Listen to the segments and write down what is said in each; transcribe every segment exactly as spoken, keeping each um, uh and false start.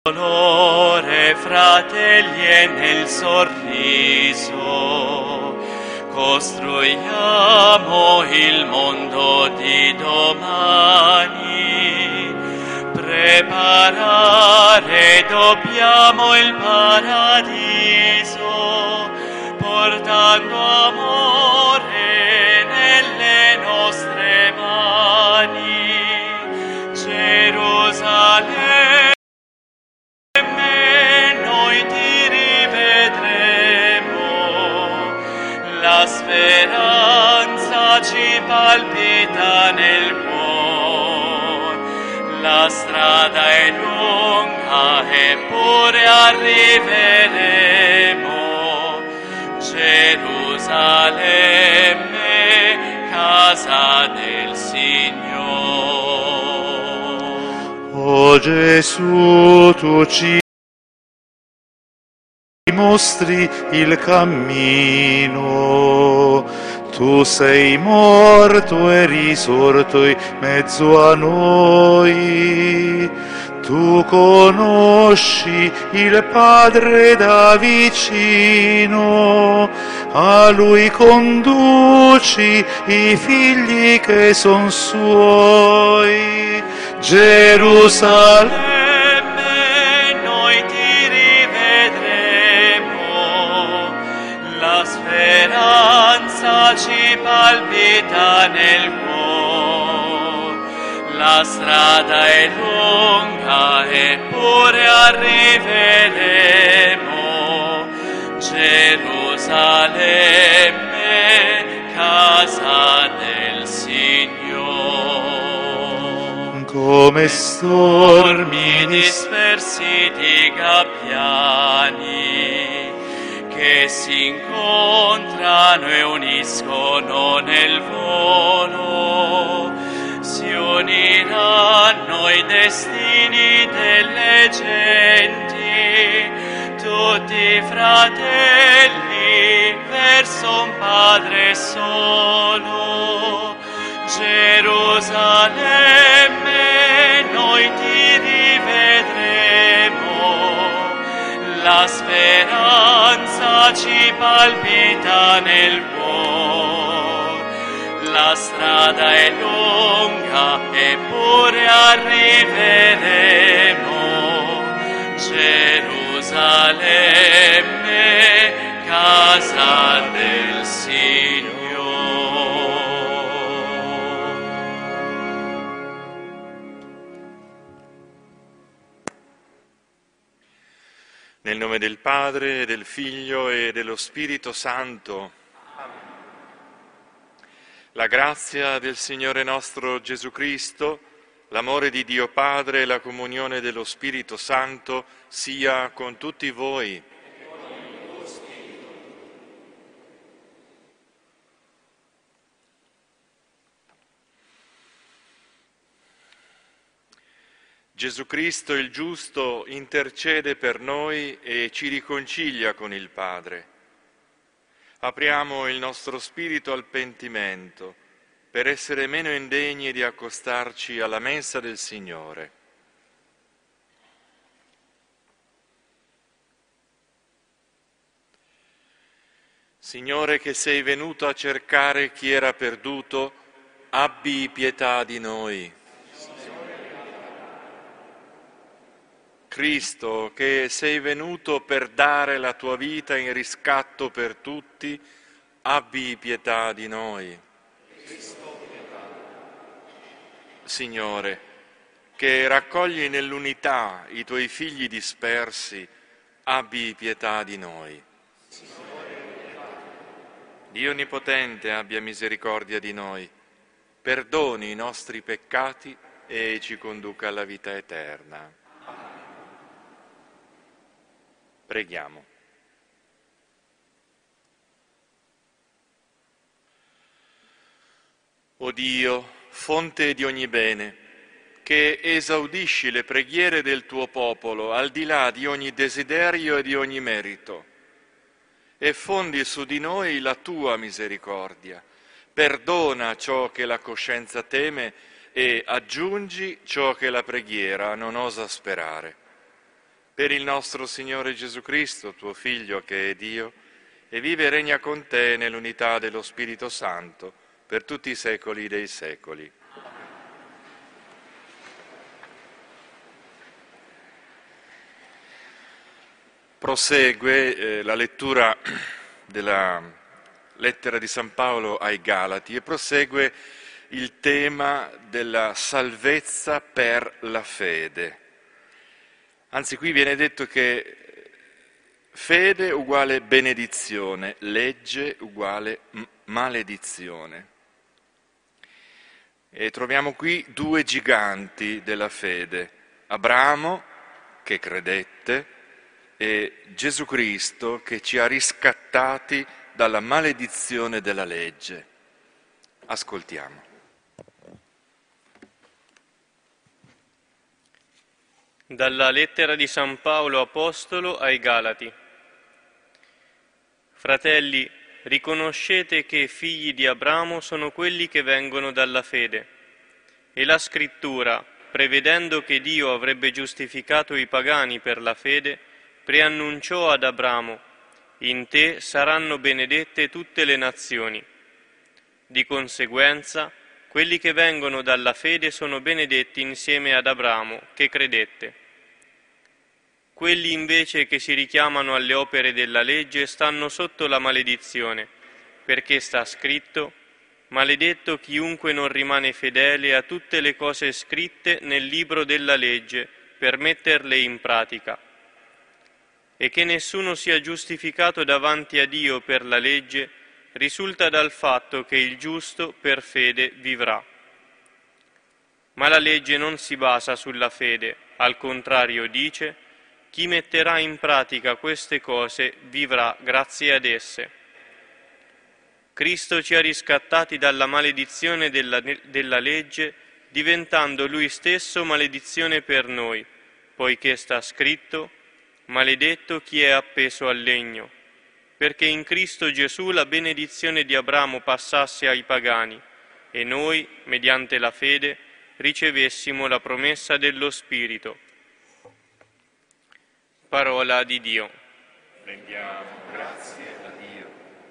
dolore, fratelli, e nel sorriso costruiamo il mondo di domani. Preparare dobbiamo il paradiso, portando amore nelle nostre mani. Gerusalemme, noi ti rivedremo, la speranza ci palpita nel cuore, la strada è lunga eppure arriveremo. Gerusalemme, casa del Signore. O Gesù, tu ci mostri il cammino, tu sei morto e risorto in mezzo a noi, tu conosci il Padre da vicino, a Lui conduci i figli che son Suoi. Gerusalemme, speranza ci palpita nel cuore, la strada è lunga eppure arriveremo. Gerusalemme, casa del Signore. Come stormi dispersi di gabbiani che si incontrano e uniscono nel volo, si uniranno i destini delle genti, tutti fratelli verso un Padre solo. Gerusalemme, noi ti rivedremo, la speranza ci palpita nel cuore, la strada è lunga eppure arriveremo. Gerusalemme, casa del Signore. Nel nome del Padre, del Figlio e dello Spirito Santo. La grazia del Signore nostro Gesù Cristo, l'amore di Dio Padre e la comunione dello Spirito Santo sia con tutti voi. Gesù Cristo il giusto intercede per noi e ci riconcilia con il Padre. Apriamo il nostro spirito al pentimento per essere meno indegni di accostarci alla mensa del Signore. Signore, che sei venuto a cercare chi era perduto, abbi pietà di noi. Cristo, che sei venuto per dare la tua vita in riscatto per tutti, abbi pietà di noi. Signore, che raccogli nell'unità i tuoi figli dispersi, abbi pietà di noi. Dio Onnipotente, abbia misericordia di noi, perdoni i nostri peccati e ci conduca alla vita eterna. Preghiamo. O Dio, fonte di ogni bene, che esaudisci le preghiere del tuo popolo al di là di ogni desiderio e di ogni merito, e fondi su di noi la tua misericordia. Perdona ciò che la coscienza teme e aggiungi ciò che la preghiera non osa sperare. per il nostro Signore Gesù Cristo, tuo Figlio che è Dio, e vive e regna con te nell'unità dello Spirito Santo, per tutti i secoli dei secoli. Prosegue eh, la lettura della lettera di San Paolo ai Galati e prosegue il tema della salvezza per la fede. Anzi, qui viene detto che fede uguale benedizione, legge uguale m- maledizione. E troviamo qui due giganti della fede, Abramo, che credette, e Gesù Cristo, che ci ha riscattati dalla maledizione della legge. Ascoltiamo. Dalla lettera di San Paolo Apostolo ai Galati. Fratelli, riconoscete che figli di Abramo sono quelli che vengono dalla fede. E la Scrittura, prevedendo che Dio avrebbe giustificato i pagani per la fede, preannunciò ad Abramo: in te saranno benedette tutte le nazioni. Di conseguenza, quelli che vengono dalla fede sono benedetti insieme ad Abramo, che credette. Quelli invece che si richiamano alle opere della legge stanno sotto la maledizione, perché sta scritto: maledetto chiunque non rimane fedele a tutte le cose scritte nel libro della legge per metterle in pratica. E che nessuno sia giustificato davanti a Dio per la legge risulta dal fatto che il giusto per fede vivrà. Ma la legge non si basa sulla fede, al contrario dice: chi metterà in pratica queste cose vivrà grazie ad esse. Cristo ci ha riscattati dalla maledizione della, della legge, diventando Lui stesso maledizione per noi, poiché sta scritto: maledetto chi è appeso al legno, perché in Cristo Gesù la benedizione di Abramo passasse ai pagani e noi, mediante la fede, ricevessimo la promessa dello Spirito. Parola di Dio. Rendiamo grazie a Dio.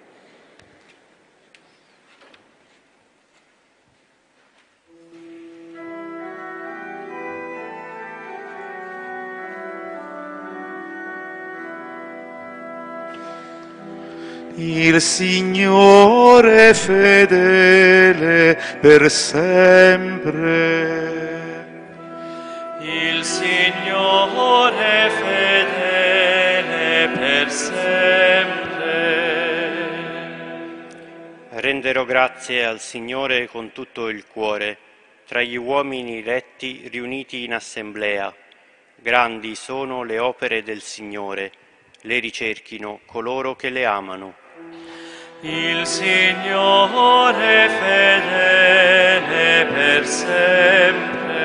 Il Signore è fedele per sempre. Il Signore è fedele per sempre. Renderò grazie al Signore con tutto il cuore, tra gli uomini retti riuniti in assemblea. Grandi sono le opere del Signore, le ricerchino coloro che le amano. Il Signore è fedele per sempre.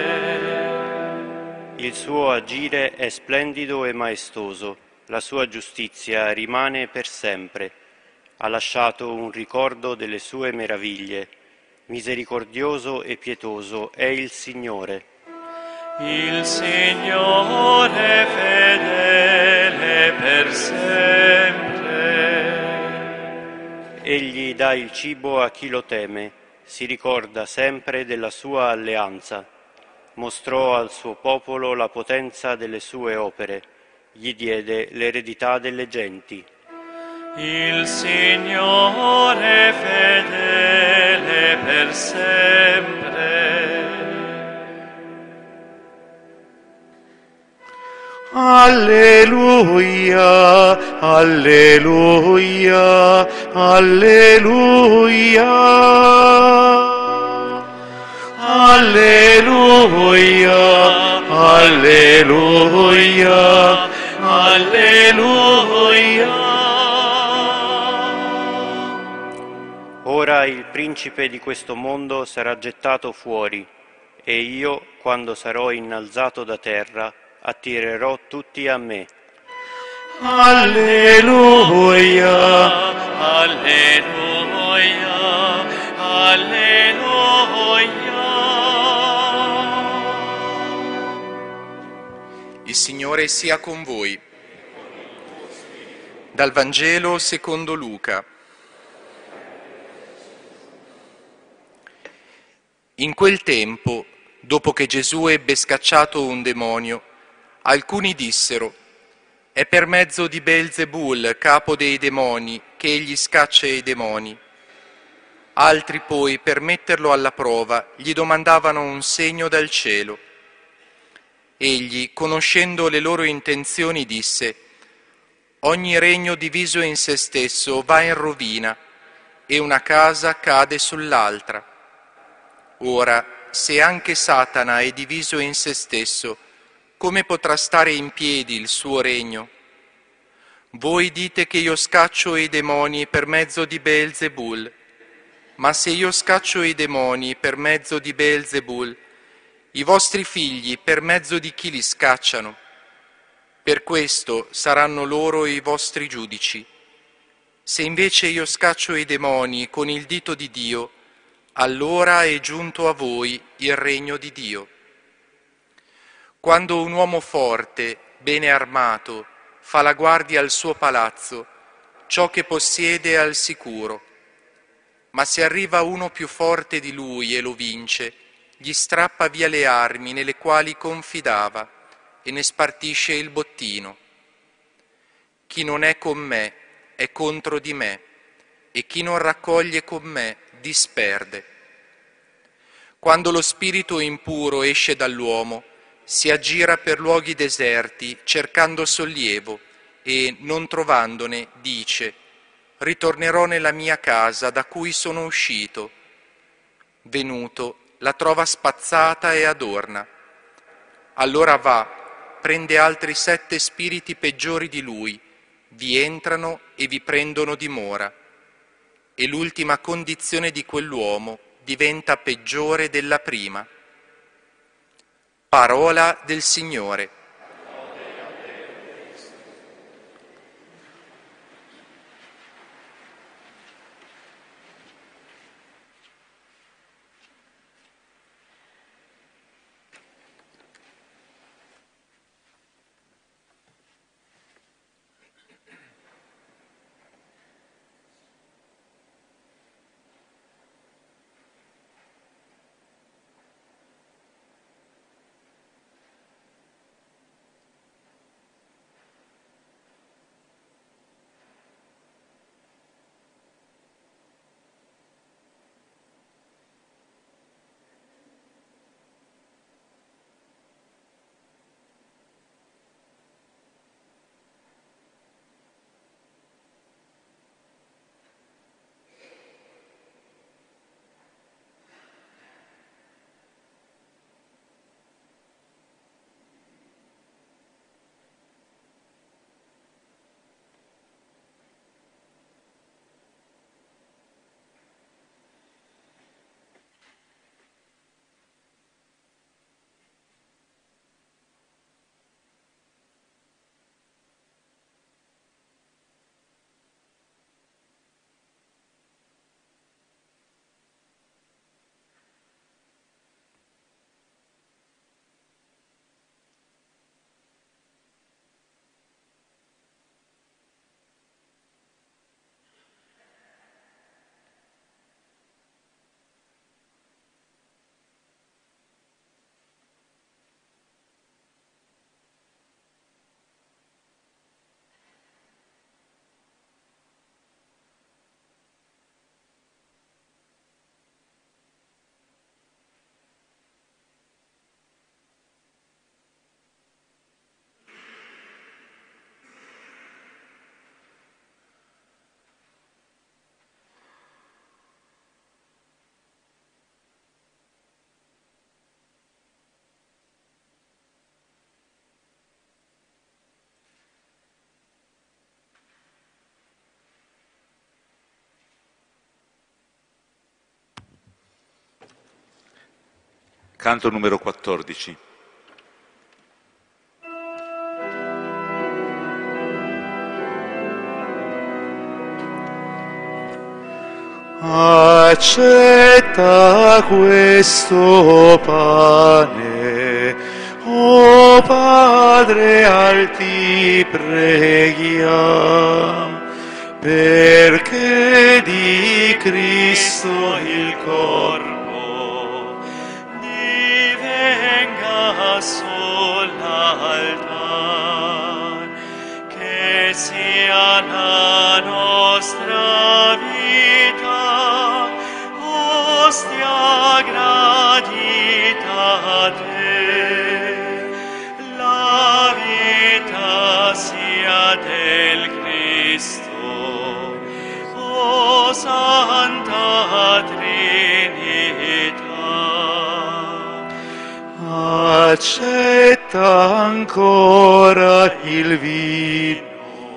Il suo agire è splendido e maestoso, la sua giustizia rimane per sempre. Ha lasciato un ricordo delle sue meraviglie. Misericordioso e pietoso è il Signore. Il Signore è fedele per sempre. Egli dà il cibo a chi lo teme, si ricorda sempre della sua alleanza. Mostrò al suo popolo la potenza delle sue opere, gli diede l'eredità delle genti. Il Signore è fedele per sempre. Alleluia, alleluia, alleluia. Alleluia, alleluia, alleluia. Ora il principe di questo mondo sarà gettato fuori, e io, quando sarò innalzato da terra, attirerò tutti a me. Alleluia, Alleluia, alleluia. Il Signore sia con voi. Dal Vangelo secondo Luca. In quel tempo, dopo che Gesù ebbe scacciato un demonio, alcuni dissero: «È per mezzo di Beelzebul, capo dei demoni, che egli scaccia i demoni». Altri poi, per metterlo alla prova, gli domandavano un segno dal cielo. Egli, conoscendo le loro intenzioni, disse: «Ogni regno diviso in se stesso va in rovina, e una casa cade sull'altra. Ora, se anche Satana è diviso in se stesso, come potrà stare in piedi il suo regno? Voi dite che io scaccio i demoni per mezzo di Beelzebul, ma se io scaccio i demoni per mezzo di Beelzebul, i vostri figli per mezzo di chi li scacciano? Per questo saranno loro i vostri giudici. Se invece io scaccio i demoni con il dito di Dio, allora è giunto a voi il regno di Dio. Quando un uomo forte, bene armato, fa la guardia al suo palazzo, ciò che possiede è al sicuro. Ma se arriva uno più forte di lui e lo vince, gli strappa via le armi nelle quali confidava e ne spartisce il bottino. Chi non è con me è contro di me, e chi non raccoglie con me disperde. Quando lo spirito impuro esce dall'uomo, si aggira per luoghi deserti cercando sollievo e, non trovandone, dice: «Ritornerò nella mia casa da cui sono uscito». Venuto, la trova spazzata e adorna. Allora va, prende altri sette spiriti peggiori di lui, vi entrano e vi prendono dimora. E l'ultima condizione di quell'uomo diventa peggiore della prima. Parola del Signore. Canto numero quattordici. Accetta questo pane, oh O Padre alti preghiam, perché di Cristo il corpo divenga sull'altar, che sia la nostra vita, ostia gradita a te, la vita sia del Cristo, o Santa Trinità. Accetta ancora il vino,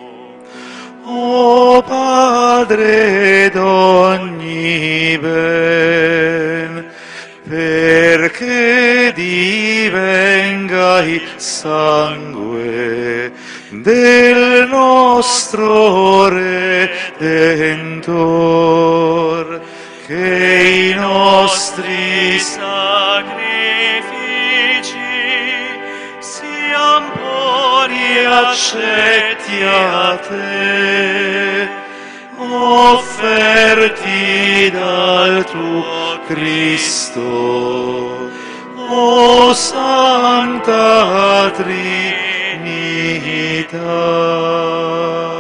o Padre d'ogni ben, perché divenga il sangue del nostro Redentor, che i nostri sacrifici sian puri accetti a te, offerti dal tuo Cristo, o Santa Trinità.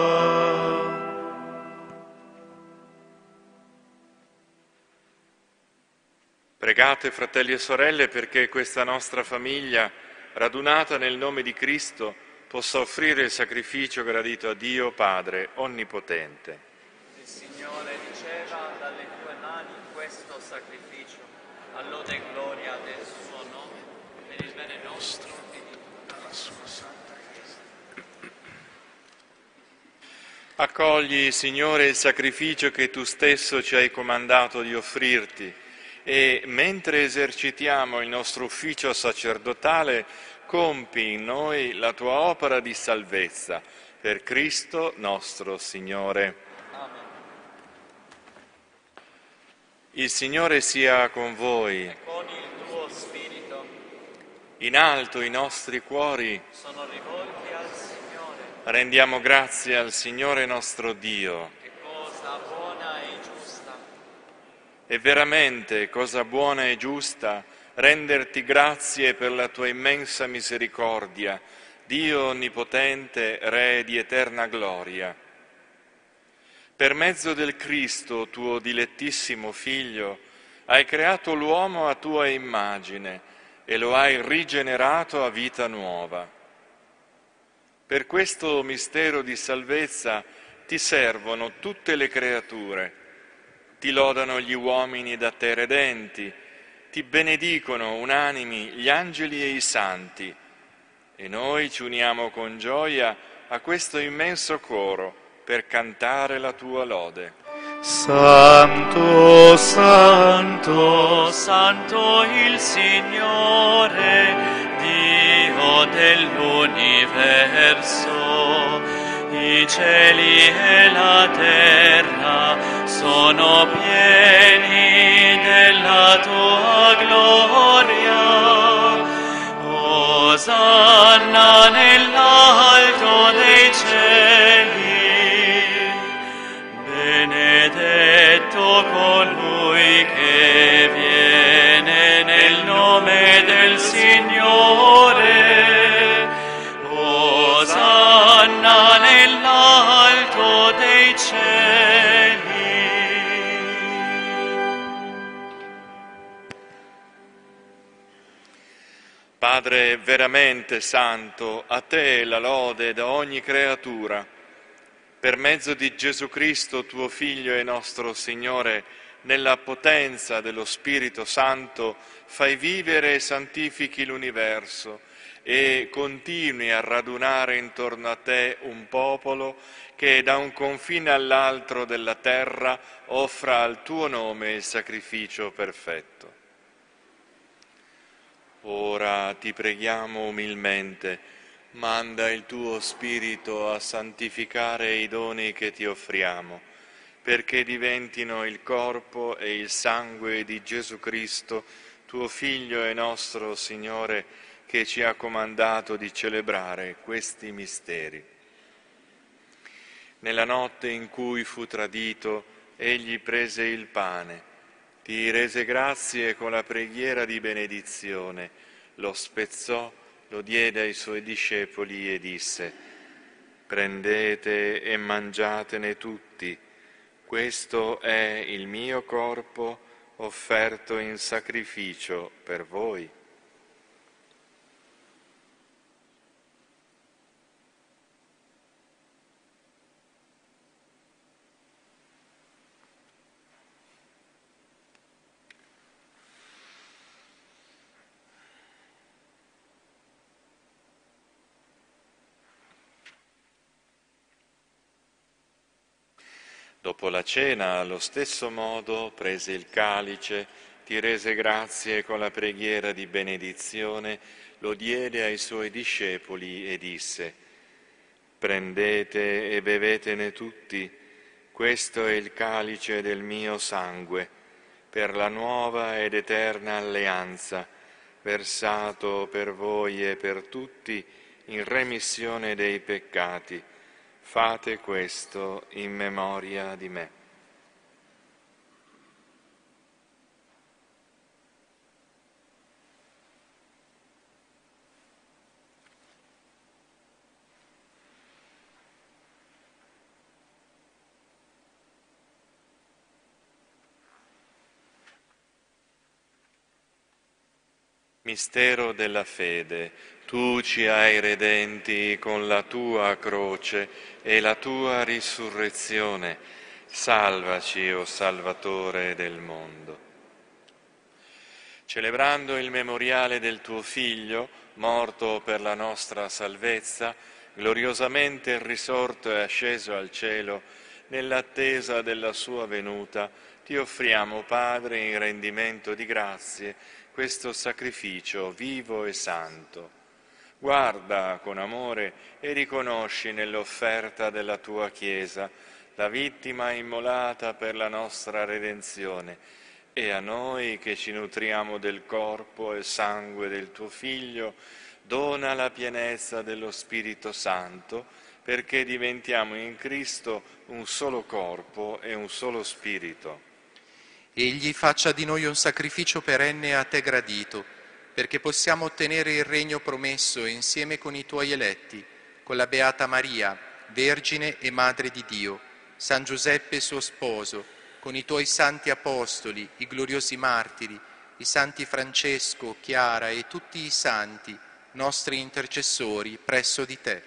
Pregate, fratelli e sorelle, perché questa nostra famiglia, radunata nel nome di Cristo, possa offrire il sacrificio gradito a Dio Padre Onnipotente. Il Signore riceva dalle tue mani questo sacrificio, a lode e gloria del suo nome, per il bene nostro e di tutta la sua santa Chiesa. Accogli, Signore, il sacrificio che tu stesso ci hai comandato di offrirti e, mentre esercitiamo il nostro ufficio sacerdotale, compi in noi la tua opera di salvezza, per Cristo nostro Signore. Amen. Il Signore sia con voi. E con il tuo spirito In alto i nostri cuori sono rivolti al Signore. rendiamo grazie al Signore nostro Dio. Che cosa buona e giusta. È veramente cosa buona e giusta renderti grazie per la tua immensa misericordia, Dio Onnipotente, Re di eterna gloria. Per mezzo del Cristo, tuo dilettissimo Figlio, hai creato l'uomo a tua immagine e lo hai rigenerato a vita nuova. Per questo mistero di salvezza ti servono tutte le creature, ti lodano gli uomini da te redenti, ti benedicono unanimi gli angeli e i santi, e noi ci uniamo con gioia a questo immenso coro per cantare la tua lode. Santo, santo, Santo il Signore, Dio dell'universo, i cieli e la terra sono pieni della tua gloria. Osanna nell'alto dei cieli, benedetto colui che viene nel nome del Signore. Osanna nell'alto dei cieli. Padre veramente santo, a te la lode da ogni creatura. Per mezzo di Gesù Cristo, tuo Figlio e nostro Signore, nella potenza dello Spirito Santo, fai vivere e santifichi l'universo e continui a radunare intorno a te un popolo che da un confine all'altro della terra offra al tuo nome il sacrificio perfetto. Ora ti preghiamo umilmente, manda il tuo Spirito a santificare i doni che ti offriamo, perché diventino il corpo e il sangue di Gesù Cristo, tuo Figlio e nostro Signore, che ci ha comandato di celebrare questi misteri. Nella notte in cui fu tradito, egli prese il pane, ti rese grazie con la preghiera di benedizione, lo spezzò, lo diede ai suoi discepoli e disse: prendete e mangiatene tutti, questo è il mio corpo offerto in sacrificio per voi. Dopo la cena, allo stesso modo, prese il calice, ti rese grazie con la preghiera di benedizione, lo diede ai suoi discepoli e disse: prendete e bevetene tutti, questo è il calice del mio sangue, per la nuova ed eterna alleanza, versato per voi e per tutti in remissione dei peccati. Fate questo in memoria di me. Mistero della fede, tu ci hai redenti con la tua croce e la tua risurrezione. Salvaci, o Salvatore del mondo. Celebrando il memoriale del tuo Figlio, morto per la nostra salvezza, gloriosamente risorto e asceso al cielo, nell'attesa della sua venuta, ti offriamo, Padre, in rendimento di grazie, questo sacrificio vivo e santo. Guarda con amore e riconosci nell'offerta della tua Chiesa la vittima immolata per la nostra redenzione, e a noi che ci nutriamo del corpo e sangue del tuo Figlio, dona la pienezza dello Spirito Santo, perché diventiamo in Cristo un solo corpo e un solo spirito. Egli faccia di noi un sacrificio perenne a te gradito, perché possiamo ottenere il regno promesso insieme con i tuoi eletti, con la Beata Maria, Vergine e Madre di Dio, San Giuseppe suo sposo, con i tuoi santi apostoli, i gloriosi martiri, i santi Francesco, Chiara e tutti i santi, nostri intercessori presso di te.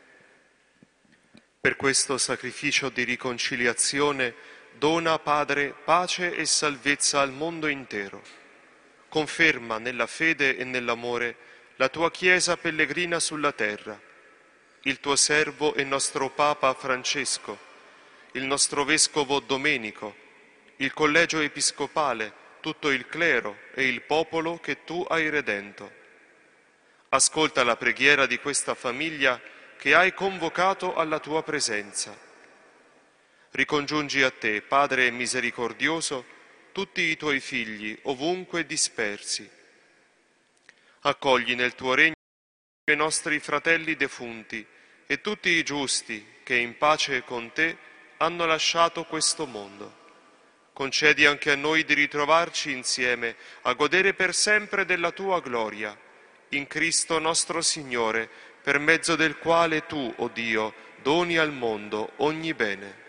Per questo sacrificio di riconciliazione dona, Padre, pace e salvezza al mondo intero. Conferma nella fede e nell'amore la tua Chiesa pellegrina sulla terra, il tuo servo e nostro Papa Francesco, il nostro Vescovo Domenico, il Collegio Episcopale, tutto il clero e il popolo che tu hai redento. Ascolta la preghiera di questa famiglia che hai convocato alla tua presenza. Ricongiungi a te, Padre misericordioso, tutti i tuoi figli, ovunque dispersi. Accogli nel tuo regno i nostri fratelli defunti e tutti i giusti che in pace con te hanno lasciato questo mondo. Concedi anche a noi di ritrovarci insieme a godere per sempre della tua gloria, in Cristo nostro Signore, per mezzo del quale tu, o Dio, doni al mondo ogni bene.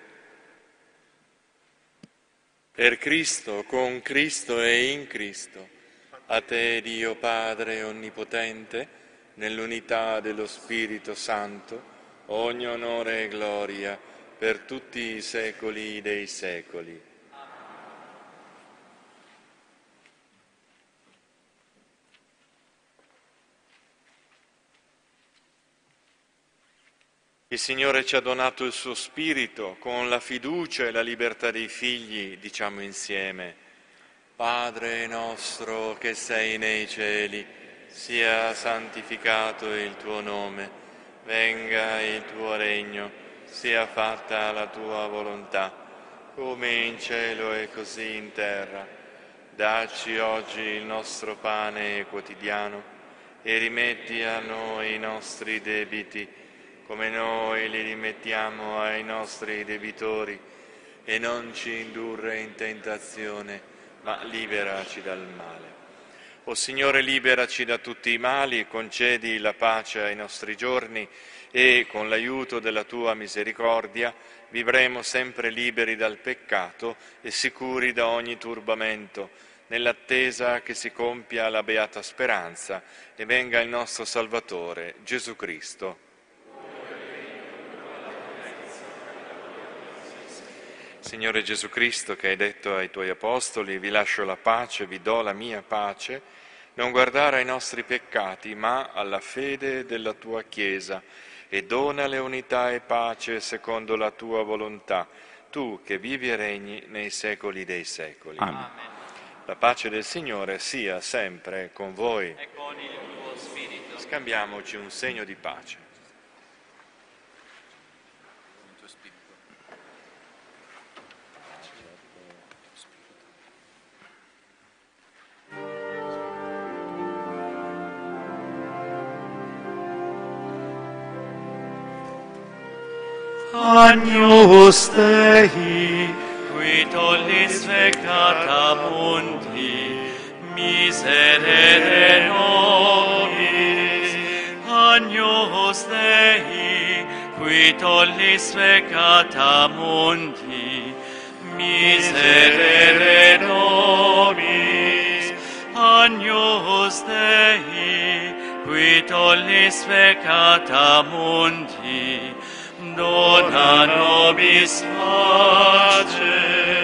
Per Cristo, con Cristo e in Cristo, a te, Dio Padre Onnipotente, nell'unità dello Spirito Santo, ogni onore e gloria per tutti i secoli dei secoli. Il Signore ci ha donato il suo Spirito, con la fiducia e la libertà dei figli diciamo insieme: Padre nostro che sei nei cieli, sia santificato il tuo nome, venga il tuo regno, sia fatta la tua volontà, come in cielo e così in terra. Dacci oggi il nostro pane quotidiano e rimetti a noi i nostri debiti, come noi li rimettiamo ai nostri debitori, e non ci indurre in tentazione, ma liberaci dal male. O Signore, liberaci da tutti i mali, concedi la pace ai nostri giorni e, con l'aiuto della Tua misericordia, vivremo sempre liberi dal peccato e sicuri da ogni turbamento, nell'attesa che si compia la beata speranza e venga il nostro Salvatore, Gesù Cristo. Signore Gesù Cristo, che hai detto ai Tuoi Apostoli, vi lascio la pace, vi do la mia pace, non guardare ai nostri peccati, ma alla fede della Tua Chiesa, e donale unità e pace secondo la Tua volontà, Tu che vivi e regni nei secoli dei secoli. Amen. La pace del Signore sia sempre con voi. E con il tuo spirito. Scambiamoci un segno di pace. Agnus Dei, qui tollis peccata mundi, miserere nobis. Agnus Dei, qui tollis peccata mundi, miserere nobis. Agnus Dei, qui tollis peccata mundi, dona nobis pace.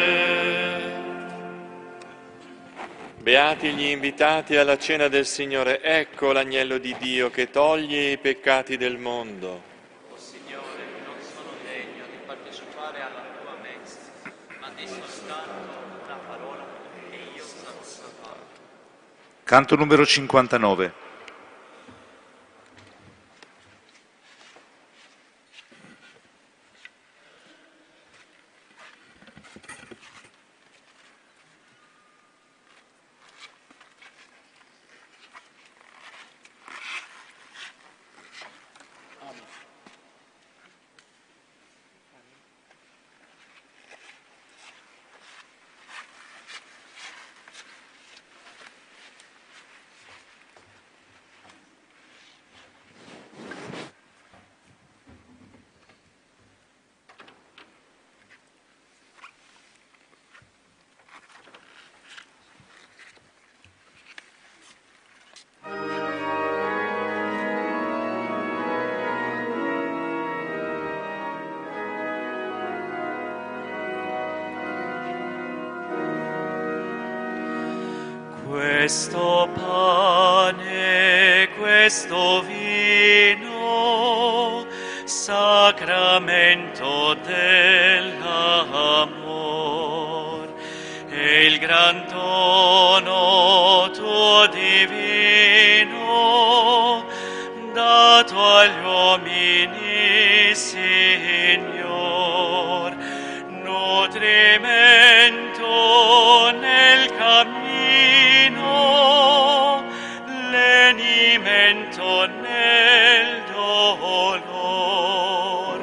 Beati gli invitati alla cena del Signore, ecco l'agnello di Dio che toglie i peccati del mondo. O Signore, non sono degno di partecipare alla tua messa, ma di soltanto una parola e io sarò salvato. Canto numero cinquantanove. Questo pane, questo vino, sacramento dell'amor, e il gran dono tuo divino, dato agli uomini, Signor, nutrimento nel cammino, lenimento nel dolor,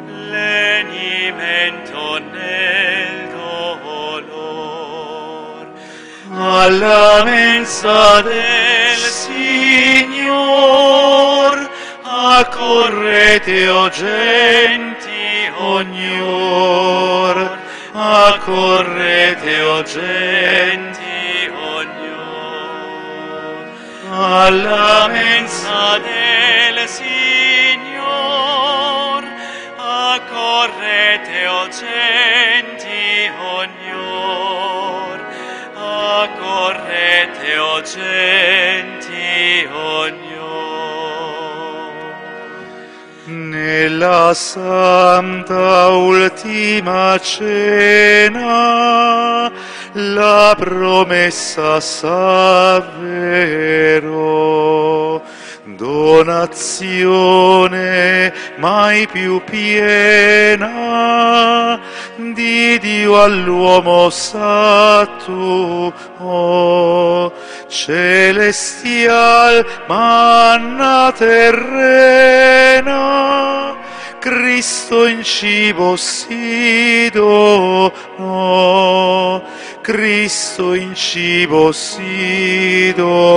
lenimento nel dolor. Alla mensa del Signor accorrete, o genti, ognor, accorrete, o genti, alla mensa del Signor, accorrete, o genti, ognor, accorrete, o genti, ognor. Nella santa ultima cena la promessa s'avverò, donazione mai più piena di Dio all'uomo statuo, celestial manna terrena, Cristo in cibo si donò, Cristo in cibo si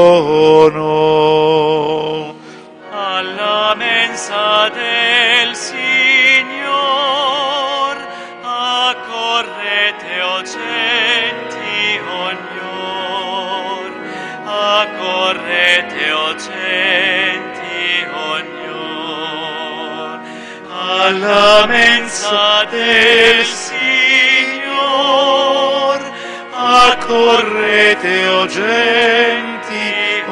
donò. Alla mensa del Signor accorrete, o genti ognor, accorrete, o genti ognor. Alla mensa del Signor accorrete, o genti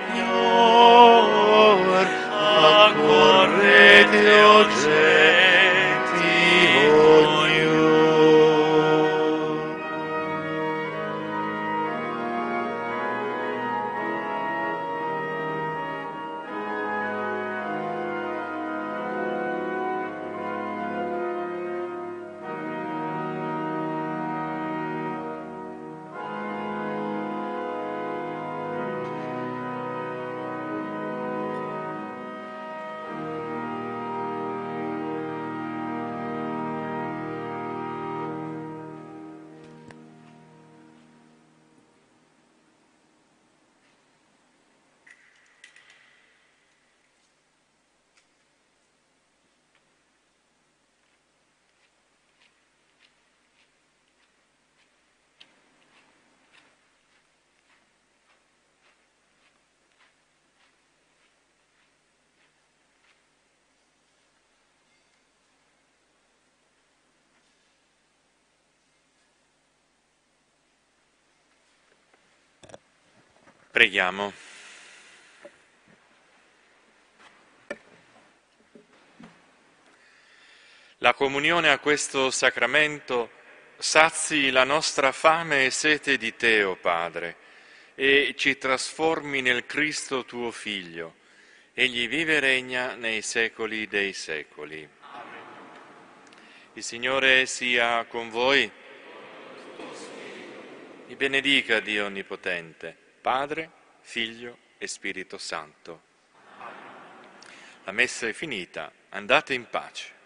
ognor, accorrete, o genti ognor. Preghiamo. La comunione a questo sacramento sazi la nostra fame e sete di Te, o Padre, e ci trasformi nel Cristo tuo Figlio. Egli vive e regna nei secoli dei secoli. Il Signore sia con voi. Vi benedica Dio Onnipotente, Padre, Figlio e Spirito Santo. La messa è finita, andate in pace.